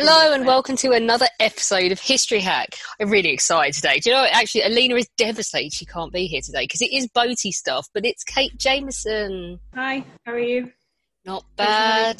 Hello and welcome to another episode of History Hack. I'm really excited today. Do you know, actually, Alina is devastated she can't be here today because it is boaty stuff, but it's Kate Jameson. Hi, how are you? Not bad.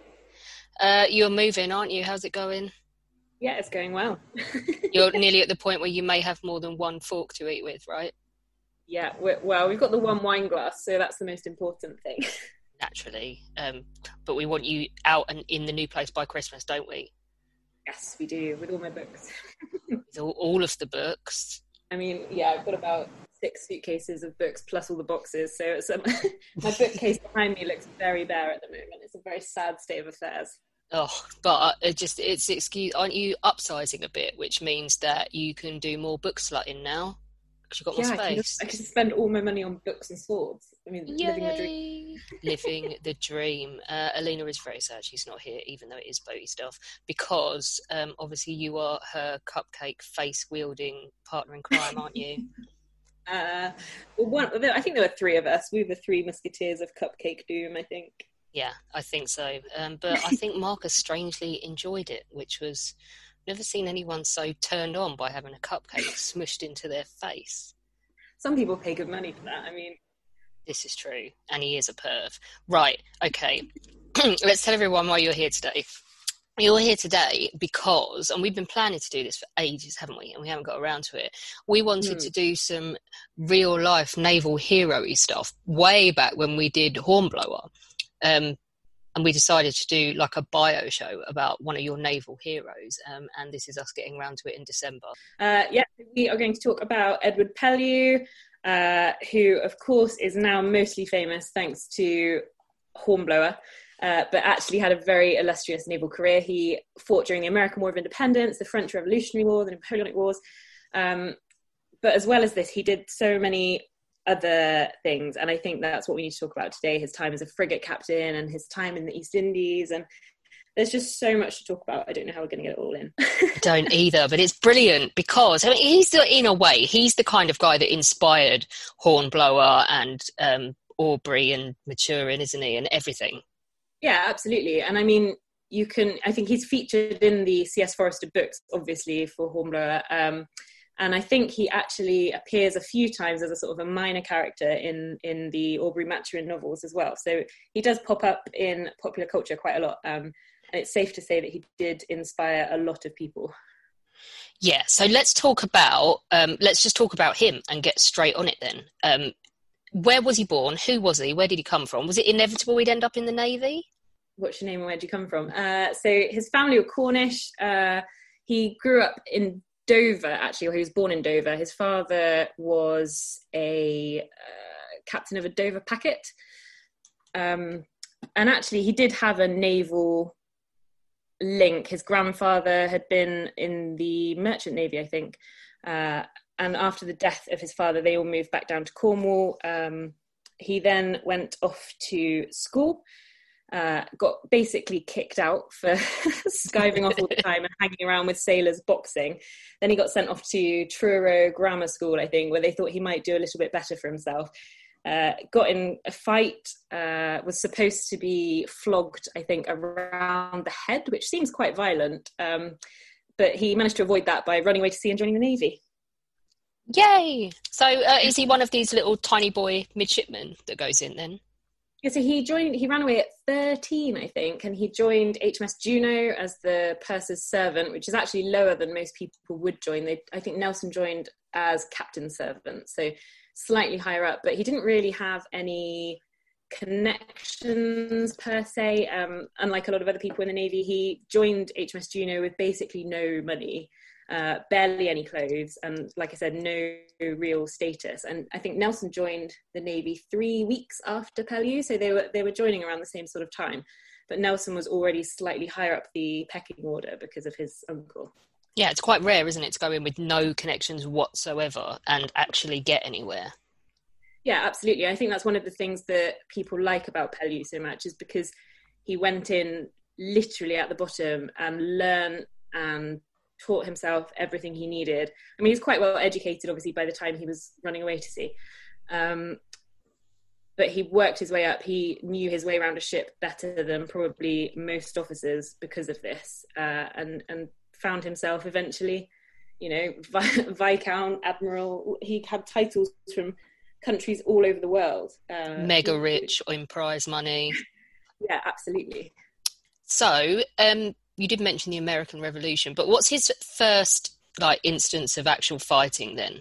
You're moving, aren't you? How's it going? Yeah, it's going well. You're nearly at the point where you may have more than one fork to eat with, right? Yeah, we've got the one wine glass, so that's the most important thing. Naturally. But we want you out and in the new place by Christmas, don't we? Yes, we do, with all my books. With all of the books. I mean, yeah, I've got about 6 suitcases of books plus all the boxes, so it's, my bookcase behind me looks very bare at the moment. It's a very sad state of affairs. Oh, but it's excuse. Aren't you upsizing a bit, which means that you can do more book slutting now because you've got more space. I can spend all my money on books and swords. I mean, Yay. living the dream. Living the dream. Alina is very sad she's not here, even though it is boaty stuff, because obviously you are her cupcake face-wielding partner in crime, aren't you? I think there were 3 of us. We were the 3 musketeers of Cupcake Doom, I think. Yeah, I think so. But I think Marcus strangely enjoyed it, which was... Never seen anyone so turned on by having a cupcake smushed into their face. Some people pay good money for that, I mean... This is true, and he is a perv. Right, okay. Let's tell everyone why you're here today. You're here today because, and we've been planning to do this for ages, haven't we? And we haven't got around to it. We wanted to do some real-life naval hero-y stuff way back when we did Hornblower. And we decided to do like a bio show about one of your naval heroes. And this is us getting around to it in December. We are going to talk about Edward Pellew, who, of course, is now mostly famous thanks to Hornblower, but actually had a very illustrious naval career. He fought during the American War of Independence, the French Revolutionary War, the Napoleonic Wars. But as well as this, he did so many other things, and I think that's what we need to talk about today, his time as a frigate captain and his time in the East Indies, and there's just so much to talk about. I don't know how we're going to get it all in. I don't either, but it's brilliant because, I mean, in a way, he's the kind of guy that inspired Hornblower and Aubrey and Maturin, isn't he, and everything. Yeah, absolutely. And I mean, I think he's featured in the C.S. Forester books, obviously, for Hornblower, and I think he actually appears a few times as a sort of a minor character in the Aubrey Maturin novels as well. So he does pop up in popular culture quite a lot. And it's safe to say that he did inspire a lot of people. Yeah, so let's just talk about him and get straight on it then. Where was he born? Who was he? Where did he come from? Was it inevitable he'd end up in the Navy? What's your name and where'd you come from? So his family were Cornish. He grew up in Dover, actually, or he was born in Dover. His father was a captain of a Dover packet. And actually, he did have a naval link. His grandfather had been in the Merchant Navy, I think. And after the death of his father, they all moved back down to Cornwall. He then went off to school. Got basically kicked out for skiving off all the time and hanging around with sailors boxing. Then he got sent off to Truro Grammar School, I think, where they thought he might do a little bit better for himself. Got in a fight, was supposed to be flogged, I think, around the head, which seems quite violent. But he managed to avoid that by running away to sea and joining the Navy. Yay! So is he one of these little tiny boy midshipmen that goes in then? Yeah, so he ran away at 13, I think, and he joined HMS Juno as the purser's servant, which is actually lower than most people would join. I think Nelson joined as captain's servant, so slightly higher up, but he didn't really have any connections per se. Unlike a lot of other people in the Navy, he joined HMS Juno with basically no money. Barely any clothes, and like I said, no real status. And I think Nelson joined the Navy 3 weeks after Pellew, so they were joining around the same sort of time. But Nelson was already slightly higher up the pecking order because of his uncle. Yeah, it's quite rare, isn't it, to go in with no connections whatsoever and actually get anywhere. Yeah, absolutely. I think that's one of the things that people like about Pellew so much, is because he went in literally at the bottom and learned and taught himself everything he needed. I mean, he's quite well educated, obviously, by the time he was running away to sea. but he worked his way up. He knew his way around a ship better than probably most officers because of this, and found himself eventually, Viscount, Admiral. He had titles from countries all over the world. Mega rich in prize money. Yeah, absolutely. So, you did mention the American Revolution, but what's his first instance of actual fighting then?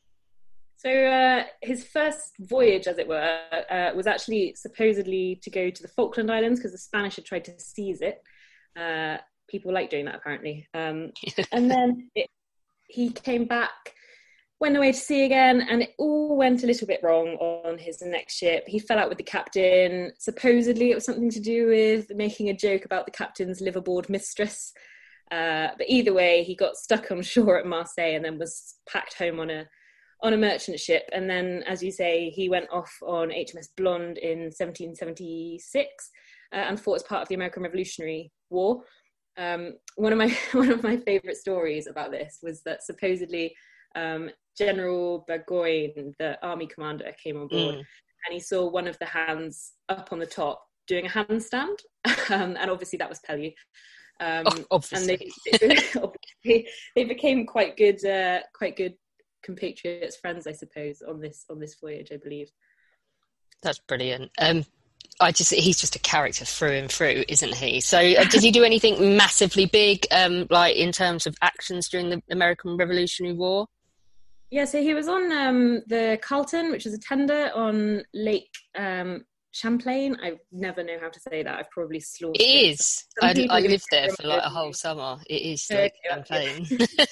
So his first voyage, as it were, was actually supposedly to go to the Falkland Islands because the Spanish had tried to seize it. People like doing that, apparently. And then he came back, went away to sea again, and it all went a little bit wrong on his next ship. He fell out with the captain. Supposedly it was something to do with making a joke about the captain's liveaboard mistress. But either way, he got stuck on shore at Marseille and then was packed home on a merchant ship. And then, as you say, he went off on HMS Blonde in 1776 and fought as part of the American Revolutionary War. One of my favourite stories about this was that supposedly General Burgoyne, the army commander, came on board and he saw one of the hands up on the top doing a handstand, and obviously that was Pellew. Obviously. And they became quite good compatriots, friends, I suppose, on this voyage, I believe. That's brilliant. He's just a character through and through, isn't he? So did he do anything massively big, in terms of actions during the American Revolutionary War? Yeah, so he was on the Carlton, which is a tender on Lake Champlain. I never know how to say that. I've probably slaughtered it. It is. I lived there for a whole summer. It is Lake Champlain.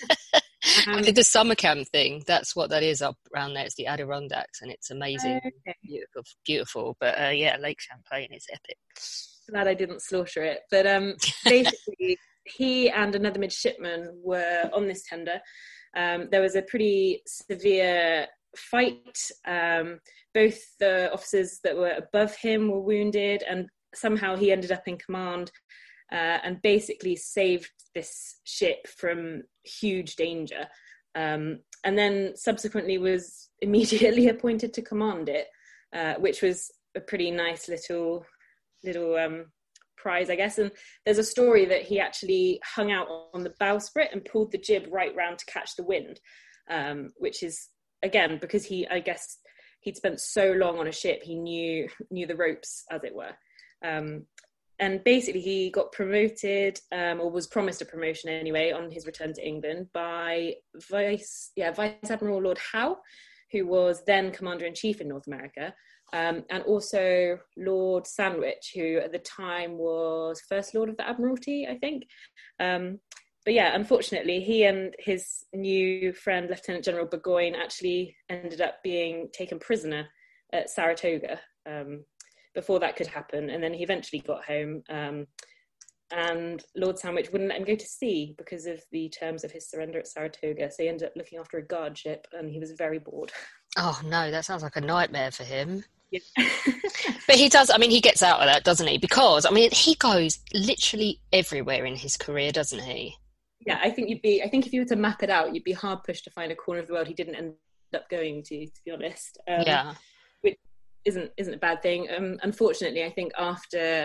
I did the summer camp thing. That's what that is up around there. It's the Adirondacks, and it's amazing. Okay. Beautiful. But Lake Champlain is epic. Glad I didn't slaughter it. But basically, he and another midshipman were on this tender. There was a pretty severe fight. Both the officers that were above him were wounded, and somehow he ended up in command and basically saved this ship from huge danger. And then subsequently was immediately appointed to command it, which was a pretty nice little prize, I guess. And there's a story that he actually hung out on the bowsprit and pulled the jib right round to catch the wind, which is, again, because he'd spent so long on a ship, he knew the ropes, as it were. And basically he got promoted, or was promised a promotion anyway, on his return to England by Vice Admiral Lord Howe, who was then Commander-in-Chief in North America, and also Lord Sandwich, who at the time was First Lord of the Admiralty, I think. But yeah, unfortunately, he and his new friend, Lieutenant General Burgoyne, actually ended up being taken prisoner at Saratoga before that could happen. And then he eventually got home, and Lord Sandwich wouldn't let him go to sea because of the terms of his surrender at Saratoga. So he ended up looking after a guard ship, and he was very bored. Oh, no, that sounds like a nightmare for him. Yeah. But he does, he gets out of that, doesn't he? Because, he goes literally everywhere in his career, doesn't he? Yeah, I think if you were to map it out, you'd be hard pushed to find a corner of the world he didn't end up going to be honest. Yeah. Which isn't a bad thing. Unfortunately, I think after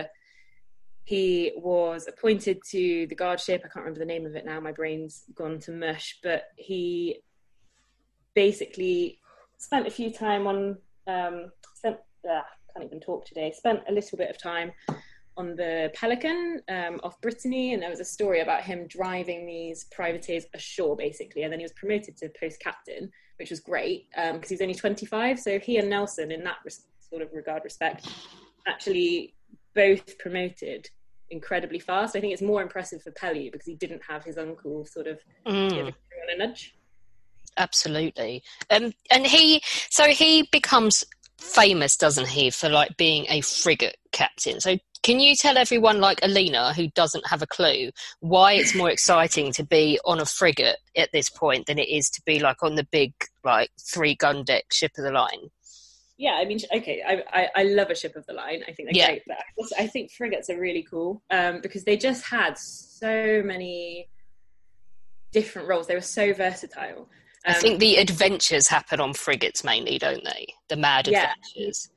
he was appointed to the guard ship, I can't remember the name of it now, my brain's gone to mush, but he basically spent a few time on, can't even talk today, spent a little bit of time on the Pelican off Brittany, and there was a story about him driving these privateers ashore, basically, and then he was promoted to post captain, which was great because he's only 25. So he and Nelson, in that sort of respect, actually both promoted incredibly fast. I think it's more impressive for Pellew because he didn't have his uncle sort of give a nudge. Absolutely. And he becomes famous, doesn't he, for being a frigate captain. So can you tell everyone like Alina, who doesn't have a clue, why it's more exciting to be on a frigate at this point than it is to be on the big 3-gun deck ship of the line? Yeah, okay, I love a ship of the line. I think they're great, but I think frigates are really cool because they just had so many different roles. They were so versatile. I think the adventures happen on frigates mainly, don't they? The mad adventures.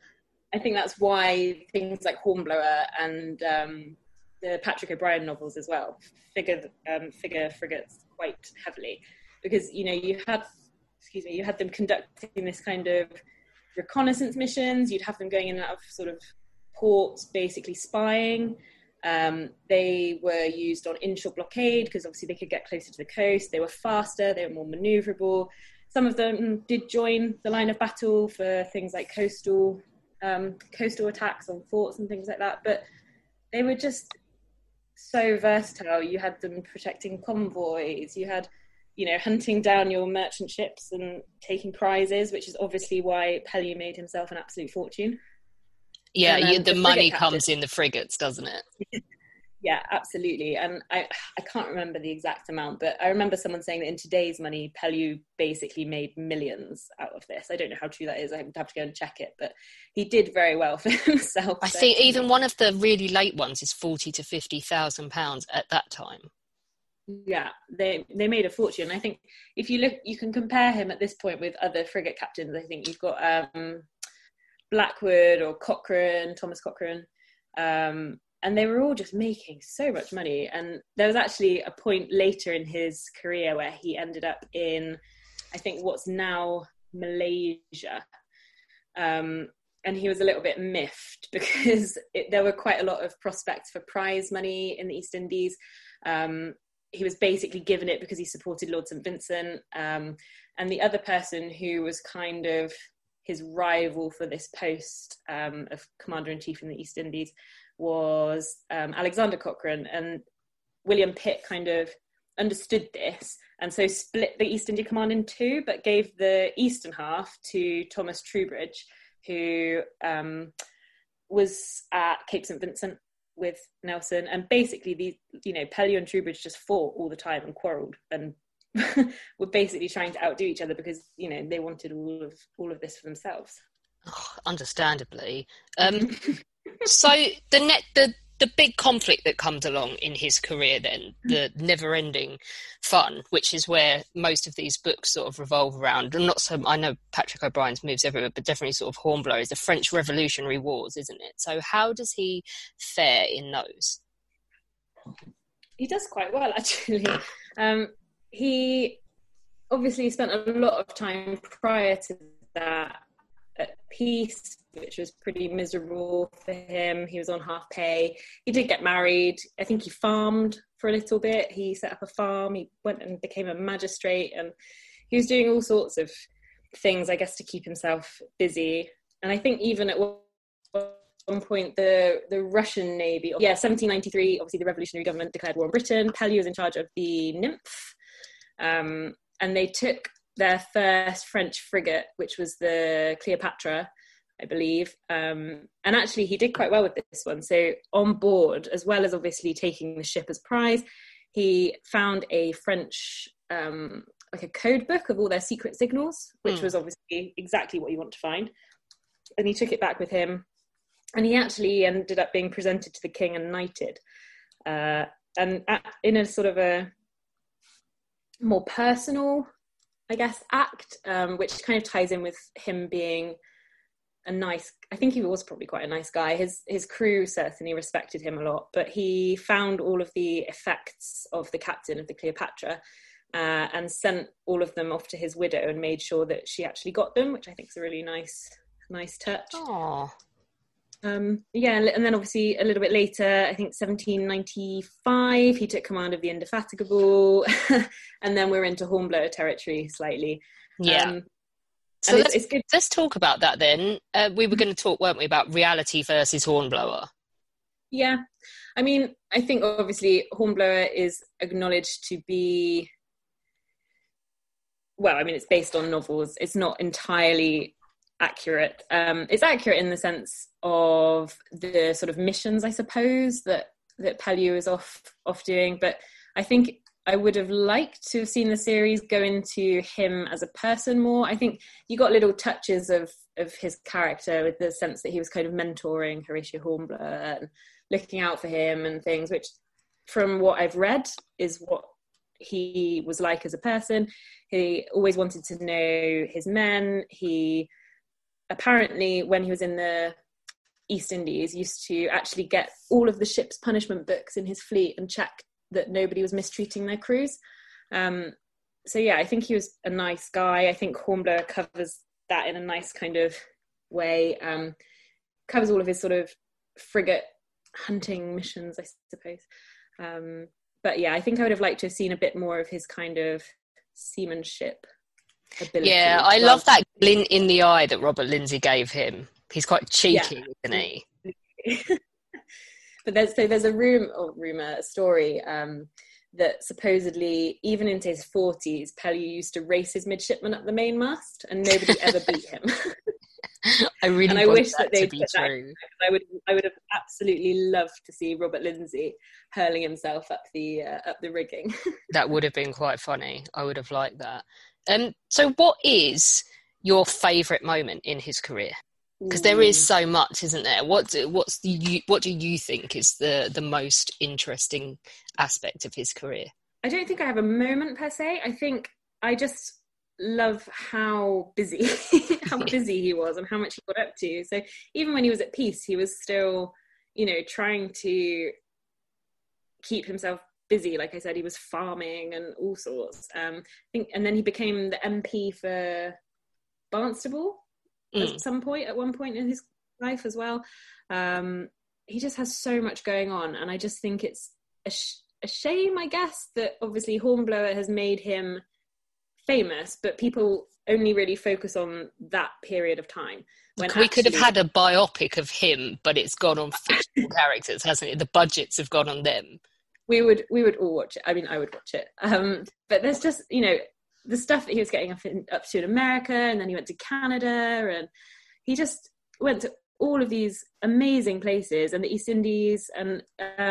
I think that's why things like Hornblower and the Patrick O'Brian novels as well figure frigates quite heavily, because you had them conducting this kind of reconnaissance missions. You'd have them going in and out of sort of ports, basically spying. They were used on inshore blockade because obviously they could get closer to the coast. They were faster, they were more maneuverable. Some of them did join the line of battle for things like coastal attacks on forts and things like that, but they were just so versatile. You had them protecting convoys, you had hunting down your merchant ships and taking prizes, which is obviously why Pellew made himself an absolute fortune. The money comes in the frigates, doesn't it? Yeah, absolutely. And I can't remember the exact amount, but I remember someone saying that in today's money, Pellew basically made millions out of this. I don't know how true that is. I would have to go and check it, but he did very well for himself. I think even one of the really late ones is £40,000 to £50,000 at that time. Yeah, they made a fortune. I think if you look, you can compare him at this point with other frigate captains. I think you've got Blackwood or Thomas Cochrane, and they were all just making so much money. And there was actually a point later in his career where he ended up in, I think, what's now Malaysia, and he was a little bit miffed because there were quite a lot of prospects for prize money in the East Indies. He was basically given it because he supported Lord St. Vincent, and the other person who was kind of his rival for this post of Commander-in-Chief in the East Indies was Alexander Cochrane, and William Pitt kind of understood this and so split the East India Command in two, but gave the eastern half to Thomas Troubridge, who was at Cape St. Vincent with Nelson, and basically Pellew and Troubridge just fought all the time and quarrelled and were basically trying to outdo each other because they wanted all of this for themselves. Oh, understandably. So the big conflict that comes along in his career, then the never-ending fun, which is where most of these books sort of revolve around. And I know Patrick O'Brien's moves everywhere, but definitely sort of Hornblower is the French Revolutionary Wars, isn't it? So how does he fare in those? He does quite well, actually. He obviously spent a lot of time prior to that at peace, which was pretty miserable for him. He was on half pay. He did get married. I think he farmed for a little bit. He set up a farm. He went and became a magistrate, and he was doing all sorts of things, I guess, to keep himself busy. And I think even at one point, the Russian Navy, 1793, obviously the revolutionary government declared war on Britain. Pellew was in charge of the Nymph, and they took their first French frigate, which was the Cleopatra, I believe. And actually, he did quite well with this one. So on board, as well as obviously taking the ship as prize, he found a French, like a code book of all their secret signals, which was obviously exactly what you want to find. And he took it back with him. And he actually ended up being presented to the king and knighted. In a sort of a more personal, I guess, act, which kind of ties in with him being I think he was probably quite a nice guy. His crew certainly respected him a lot, but he found all of the effects of the captain of the Cleopatra and sent all of them off to his widow and made sure that she actually got them, which I think is a really nice touch. Aww. And then obviously a little bit later, I think 1795, he took command of the Indefatigable, and then we're into Hornblower territory slightly. Yeah. So let's talk about that then. We were going to talk, weren't we, about reality versus Hornblower? Yeah. I mean, I think obviously Hornblower is acknowledged to be, well, I mean, it's based on novels. It's not entirely accurate. It's accurate in the sense of the sort of missions, I suppose, that Pellew is off doing. But I think I would have liked to have seen the series go into him as a person more. I think you got little touches of his character with the sense that he was kind of mentoring Horatio Hornblower and looking out for him and things, which from what I've read is what he was like as a person. He always wanted to know his men. He apparently, when he was in the East Indies used to actually get all of the ship's punishment books in his fleet and check that nobody was mistreating their crews. So yeah, I think he was a nice guy. I think Hornblower covers that in a nice kind of way. Covers all of his sort of frigate hunting missions, I suppose. But yeah, I think I would have liked to have seen a bit more of his kind of seamanship ability. Yeah, I love that glint in the eye that Robert Lindsay gave him. He's quite cheeky, isn't he? But there's a story that supposedly, even into his 40s, Pellew used to race his midshipmen up the mainmast, and nobody ever beat him. I wish that they'd be true. I would have absolutely loved to see Robert Lindsay hurling himself up the rigging. That would have been quite funny. I would have liked that. So, what is your favourite moment in his career? Because there is so much, isn't there? What do you think is the most interesting aspect of his career? I don't think I have a moment per se. I think I just love how busy he was and how much he got up to. So even when he was at peace, he was still, trying to keep himself busy. Like I said, he was farming and all sorts. And then he became the MP for Barnstaple at one point in his life as well. He just has so much going on, and I just think it's a shame, I guess, that obviously Hornblower has made him famous, but people only really focus on that period of time. We could have had a biopic of him, but it's gone on fictional characters, hasn't it? The budgets have gone on them. We would all watch it. I mean, I would watch it. But there's just, the stuff that he was getting up to in America, and then he went to Canada, and he just went to all of these amazing places, and the East Indies, and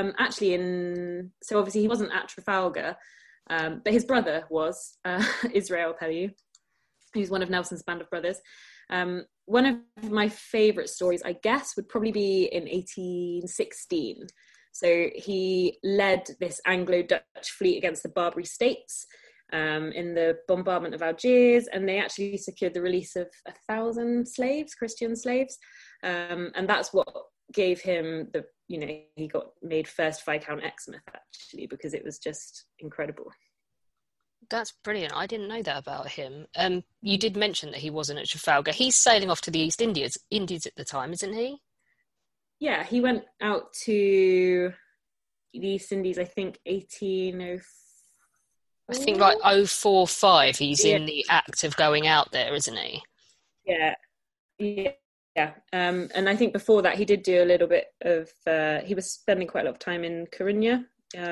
so obviously he wasn't at Trafalgar, but his brother was, Israel Pellew, who's one of Nelson's band of brothers. One of my favourite stories, I guess, would probably be in 1816. So he led this Anglo-Dutch fleet against the Barbary States in the bombardment of Algiers, and they actually secured the release of 1,000 slaves, Christian slaves, and that's what gave him he got made first Viscount Exmouth, actually, because it was just incredible. That's brilliant. I didn't know that about him. You did mention that he wasn't at Trafalgar. He's sailing off to the East Indies at the time, isn't he? Yeah, he went out to the East Indies, I think, 1804. I think like 045, he's in the act of going out there, isn't he? Yeah. And I think before that he did do a little bit of, he was spending quite a lot of time in Coruña.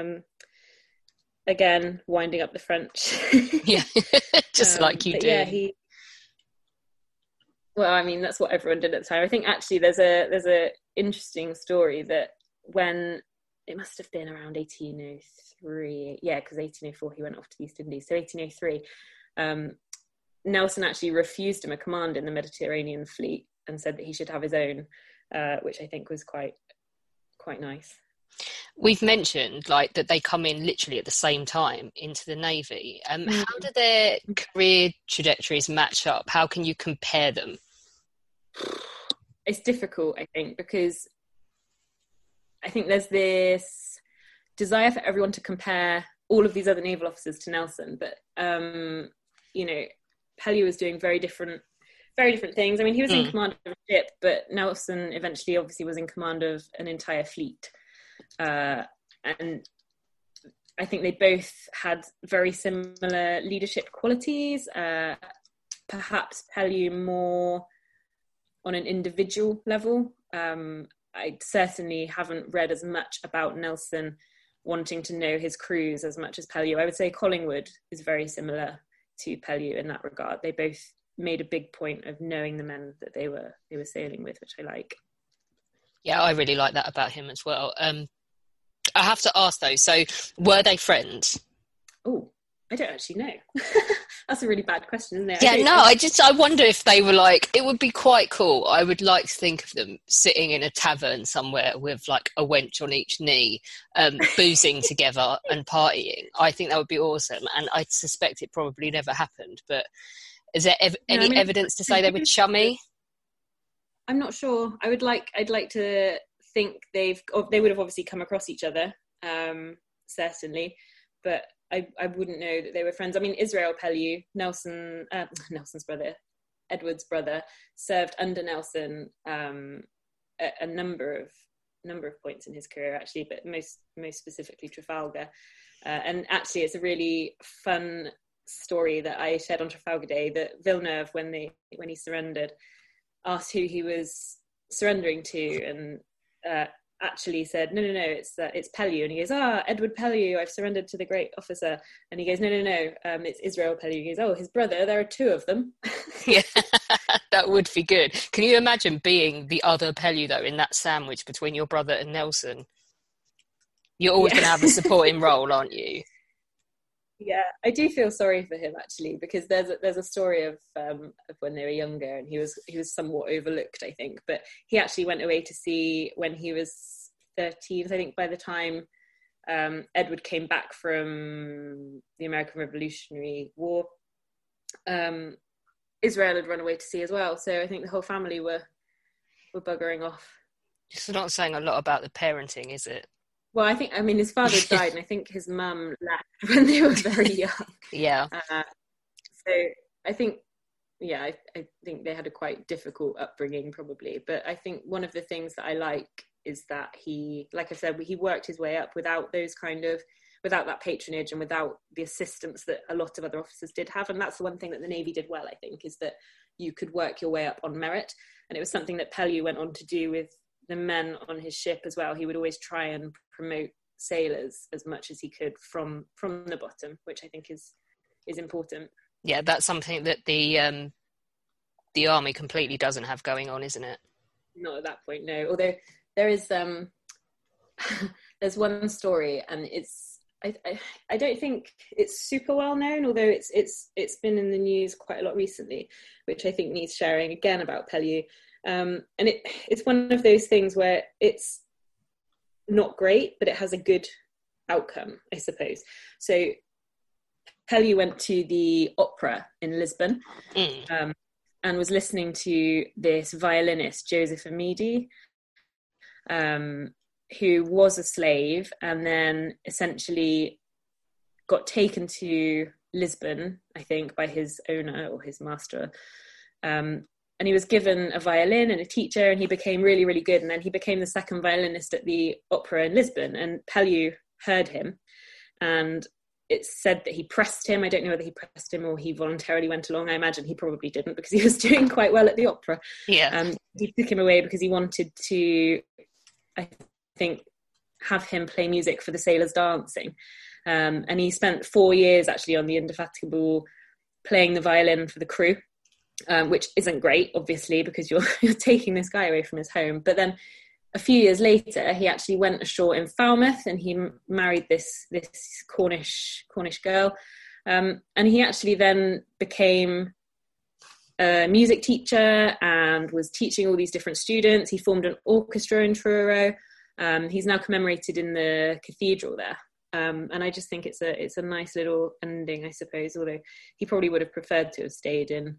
Again, winding up the French. Yeah, just like you do. Yeah, well, I mean, that's what everyone did at the time. I think actually there's a interesting story that when it must have been around 1803, because 1804 he went off to the East Indies. So 1803, Nelson actually refused him a command in the Mediterranean fleet and said that he should have his own, which I think was quite nice. We've mentioned like that they come in literally at the same time into the Navy. How do their career trajectories match up? How can you compare them? It's difficult, I think, because I think there's this desire for everyone to compare all of these other naval officers to Nelson, but Pellew was doing very different things. I mean, he was in command of a ship, but Nelson eventually obviously was in command of an entire fleet. And I think they both had very similar leadership qualities, perhaps Pellew more on an individual level. I certainly haven't read as much about Nelson wanting to know his crews as much as Pellew. I would say Collingwood is very similar to Pellew in that regard. They both made a big point of knowing the men that they were sailing with, which I like. Yeah, I really like that about him as well. I have to ask though, so were they friends? Oh, I don't actually know. That's a really bad question, isn't it? Yeah, I wonder if they were like, it would be quite cool. I would like to think of them sitting in a tavern somewhere with like a wench on each knee, boozing together and partying. I think that would be awesome. And I suspect it probably never happened, but is there any evidence to say they were chummy? I'm not sure. I'd like to think they would have obviously come across each other, certainly, but I wouldn't know that they were friends. I mean, Israel Pellew, Nelson's brother, Edward's brother, served under Nelson a number of points in his career, actually, but most specifically Trafalgar. And actually, it's a really fun story that I shared on Trafalgar Day, that Villeneuve, when he surrendered, asked who he was surrendering to, and actually said, no, it's Pellew. And he goes, Edward Pellew, I've surrendered to the great officer. And he goes, no, it's Israel Pellew. He goes, his brother, there are two of them. Yeah, that would be good. Can you imagine being the other Pellew, though, in that sandwich between your brother and Nelson? You're always going to have a supporting role, aren't you? Yeah, I do feel sorry for him, actually, because there's a story of when they were younger, and he was somewhat overlooked, I think. But he actually went away to sea when he was 13. I think by the time Edward came back from the American Revolutionary War, Israel had run away to sea as well. So I think the whole family were buggering off. It's not saying a lot about the parenting, is it? Well, I mean, his father died, and I think his mum left when they were very young. Yeah. So I think, I think they had a quite difficult upbringing, probably. But I think one of the things that I like is that he, like I said, he worked his way up without that patronage and without the assistance that a lot of other officers did have. And that's the one thing that the Navy did well, I think, is that you could work your way up on merit. And it was something that Pellew went on to do with the men on his ship as well. He would always try and promote sailors as much as he could from the bottom, which I think is important. Yeah, that's something that the army completely doesn't have going on, isn't it? Not at that point, no. Although there is there's one story, and it's I don't think it's super well known, although it's been in the news quite a lot recently, which I think needs sharing again, about Pellew. And it's one of those things where it's not great, but it has a good outcome, I suppose. So Pellew went to the opera in Lisbon, and was listening to this violinist, Joseph Amidi, who was a slave and then essentially got taken to Lisbon, I think, by his owner or his master. And he was given a violin and a teacher, and he became really, really good. And then he became the second violinist at the opera in Lisbon. And Pellew heard him, and it's said that he pressed him. I don't know whether he pressed him or he voluntarily went along. I imagine he probably didn't, because he was doing quite well at the opera. Yeah. He took him away because he wanted to, I think, have him play music for the sailors dancing. And he spent 4 years actually on the Indefatigable playing the violin for the crew. Which isn't great, obviously, because you're taking this guy away from his home. But then a few years later, he actually went ashore in Falmouth, and he married this Cornish girl. And he actually then became a music teacher and was teaching all these different students. He formed an orchestra in Truro. He's now commemorated in the cathedral there. And I just think it's a nice little ending, I suppose, although he probably would have preferred to have stayed in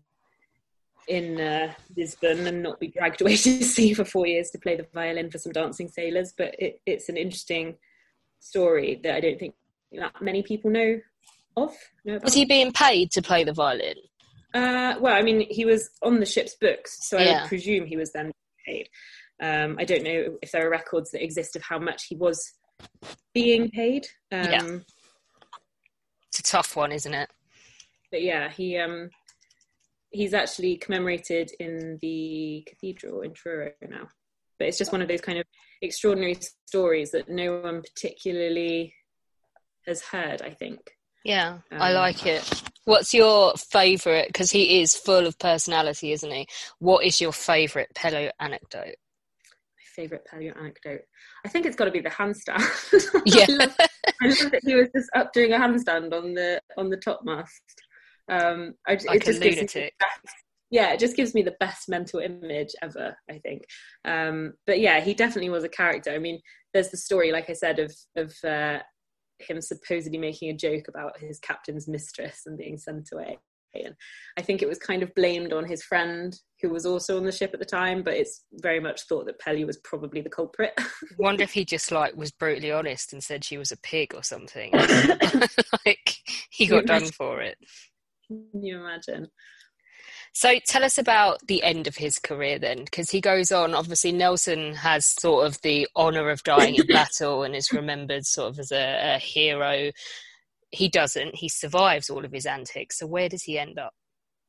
Lisbon and not be dragged away to sea for 4 years to play the violin for some dancing sailors. But it's an interesting story that I don't think that many people know about. Was he being paid to play the violin? Well, I mean, he was on the ship's books, so I would presume he was then paid. I don't know if there are records that exist of how much he was being paid. It's a tough one, isn't it? But yeah, he's actually commemorated in the cathedral in Truro now. But it's just one of those kind of extraordinary stories that no one particularly has heard, I think. Yeah, I like it. What's your favourite, because he is full of personality, isn't he? What is your favourite Pellew anecdote? My favourite Pellew anecdote? I think it's got to be the handstand. Yeah. I love that he was just up doing a handstand on the topmast. Like a lunatic. It just gives me the best mental image ever, I think. But yeah, he definitely was a character. I mean, there's the story, like I said, of him supposedly making a joke about his captain's mistress and being sent away. And I think it was kind of blamed on his friend who was also on the ship at the time, but it's very much thought that Pellew was probably the culprit. Wonder if he just like was brutally honest and said she was a pig or something. Like he got done for it. Can you imagine? So tell us about the end of his career then, because he goes on, obviously Nelson has sort of the honour of dying in battle and is remembered sort of as a hero. He doesn't. He survives all of his antics. So where does he end up?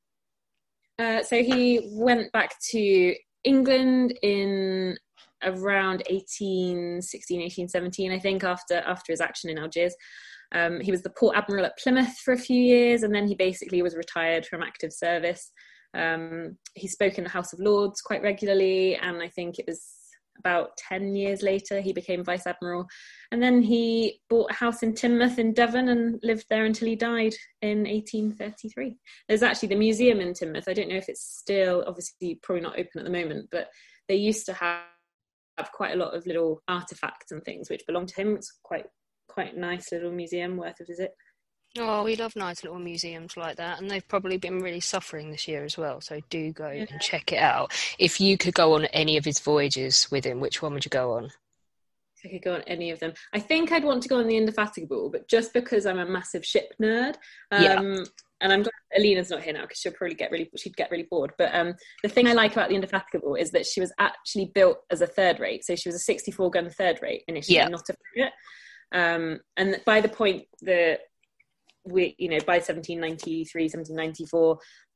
So he went back to England in around 1816, 1817, I think, after his action in Algiers. He was the Port Admiral at Plymouth for a few years, and then he basically was retired from active service. He spoke in the House of Lords quite regularly, and I think it was about 10 years later he became Vice Admiral. And then he bought a house in Teignmouth in Devon and lived there until he died in 1833. There's actually the museum in Teignmouth. I don't know if it's still, obviously probably not open at the moment, but they used to have quite a lot of little artifacts and things which belonged to him. It's quite nice little museum worth a visit. Oh, we love nice little museums like that, and they've probably been really suffering this year as well, so do go and check it out. If you could go on any of his voyages with him, which one would you go on? If I could go on any of them, I think I'd want to go on the Indefatigable, but just because I'm a massive ship nerd, and I'm glad Alina's not here now because she'd get really bored. But the thing I like about the Indefatigable is that she was actually built as a third rate, so she was a 64 gun third rate initially, not a frigate. And by the point that by 1793, 1794,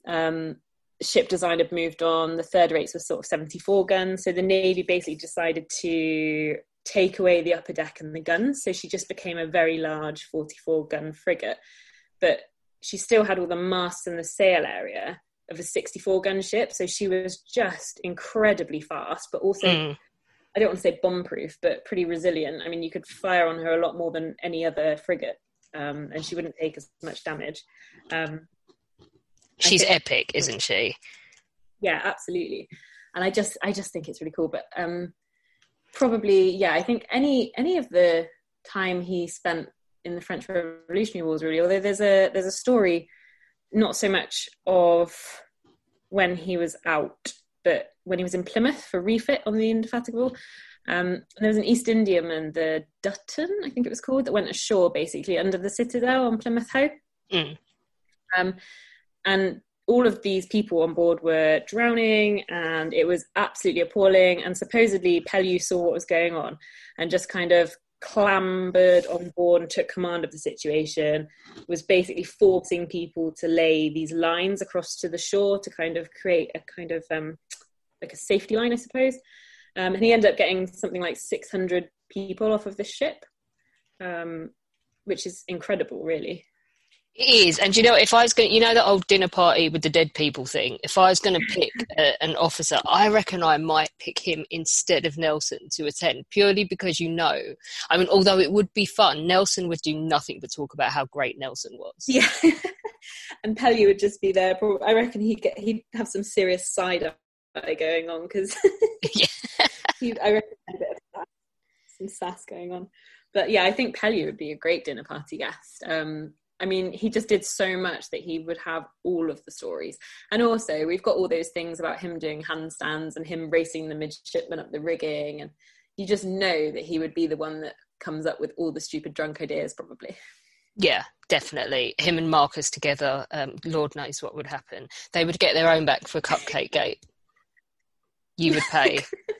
ship design had moved on. The third rates were sort of 74 guns. So the Navy basically decided to take away the upper deck and the guns. So she just became a very large 44 gun frigate. But she still had all the masts and the sail area of a 64 gun ship. So she was just incredibly fast, but also, I don't want to say bomb-proof, but pretty resilient. I mean, you could fire on her a lot more than any other frigate. And she wouldn't take as much damage. She's epic, isn't she? Yeah, absolutely. And I just think it's really cool. But probably, I think any of the time he spent in the French Revolutionary Wars, really. Although there's a story, not so much of when he was out, but when he was in Plymouth for refit on the Indefatigable. There was an East Indiaman, the Dutton, I think it was called, that went ashore basically under the Citadel on Plymouth Hoe. And all of these people on board were drowning, and it was absolutely appalling. And supposedly Pellew saw what was going on and just kind of clambered on board and took command of the situation, was basically forcing people to lay these lines across to the shore to kind of create a kind of like a safety line, I suppose. And he ended up getting something like 600 people off of this ship, which is incredible, really. It is. And if I was going to, that old dinner party with the dead people thing, if I was going to pick an officer, I reckon I might pick him instead of Nelson to attend, purely because I mean, although it would be fun, Nelson would do nothing but talk about how great Nelson was. Yeah. And Pellew would just be there. I reckon he'd have some serious side going on because I reckon a bit of some sass going on. But I think Pellew would be a great dinner party guest. I mean, he just did so much that he would have all of the stories. And also, we've got all those things about him doing handstands and him racing the midshipmen up the rigging. And you just know that he would be the one that comes up with all the stupid drunk ideas, probably. Yeah, definitely. Him and Marcus together, Lord knows what would happen. They would get their own back for Cupcake Gate. You would pay.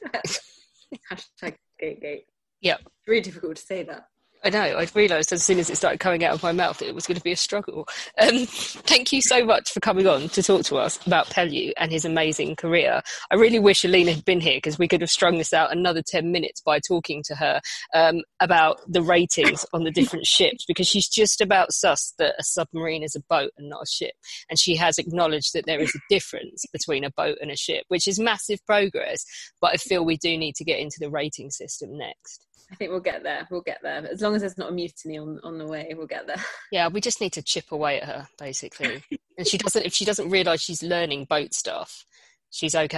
Hashtag Gate. Yeah. It's really difficult to say that. I know. I realised as soon as it started coming out of my mouth that it was going to be a struggle. Thank you so much for coming on to talk to us about Pellew and his amazing career. I really wish Alina had been here because we could have strung this out another 10 minutes by talking to her about the ratings on the different ships, because she's just about sus that a submarine is a boat and not a ship. And she has acknowledged that there is a difference between a boat and a ship, which is massive progress. But I feel we do need to get into the rating system next. I think we'll get there. As long as there's not a mutiny on the way, we'll get there. Yeah, we just need to chip away at her, basically. And if she doesn't realise she's learning boat stuff, she's okay.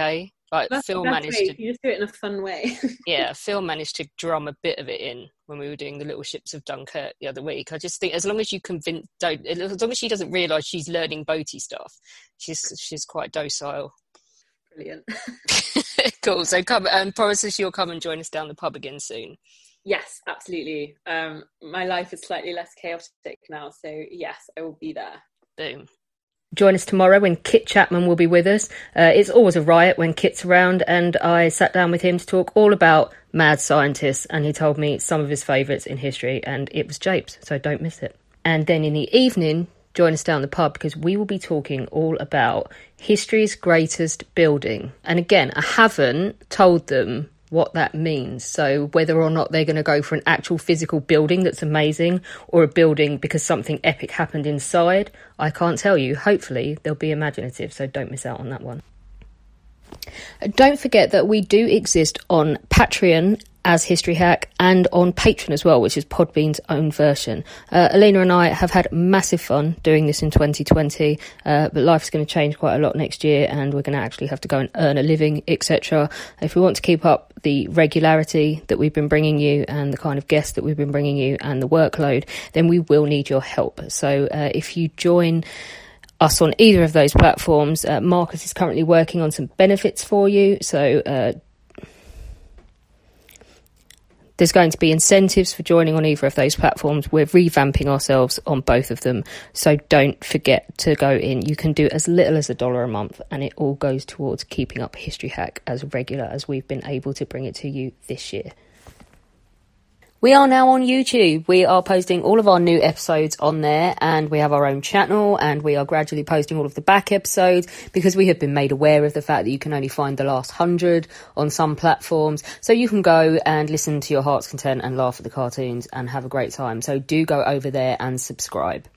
Like That's Phil the best managed way. to, You just do it in a fun way. yeah, Phil managed to drum a bit of it in when we were doing the Little Ships of Dunkirk the other week. I just think as long as you as long as she doesn't realise she's learning boaty stuff, she's quite docile. Brilliant. Cool. So come promise us you'll come and join us down the pub again soon. Yes, absolutely. My life is slightly less chaotic now, so yes, I will be there. Boom. Join us tomorrow when Kit Chapman will be with us. It's always a riot when Kit's around, and I sat down with him to talk all about mad scientists, and he told me some of his favourites in history, and it was Japes, so don't miss it. And then in the evening, join us down the pub because we will be talking all about history's greatest building. And again, I haven't told them what that means. So whether or not they're going to go for an actual physical building that's amazing or a building because something epic happened inside, I can't tell you. Hopefully they'll be imaginative, so don't miss out on that one. Don't forget that we do exist on Patreon as History Hack and on Patreon as well, which is Podbean's own version. Alina and I have had massive fun doing this in 2020, but life's going to change quite a lot next year and we're going to actually have to go and earn a living, etc. If we want to keep up the regularity that we've been bringing you and the kind of guests that we've been bringing you and the workload, then we will need your help. So if you join us on either of those platforms, Marcus is currently working on some benefits for you, so there's going to be incentives for joining on either of those platforms. We're revamping ourselves on both of them, so don't forget to go in. You can do as little as $1 a month, and it all goes towards keeping up History Hack as regular as we've been able to bring it to you this year. We are now on YouTube. We are posting all of our new episodes on there, and we have our own channel, and we are gradually posting all of the back episodes because we have been made aware of the fact that you can only find the last 100 on some platforms. So you can go and listen to your heart's content and laugh at the cartoons and have a great time. So do go over there and subscribe.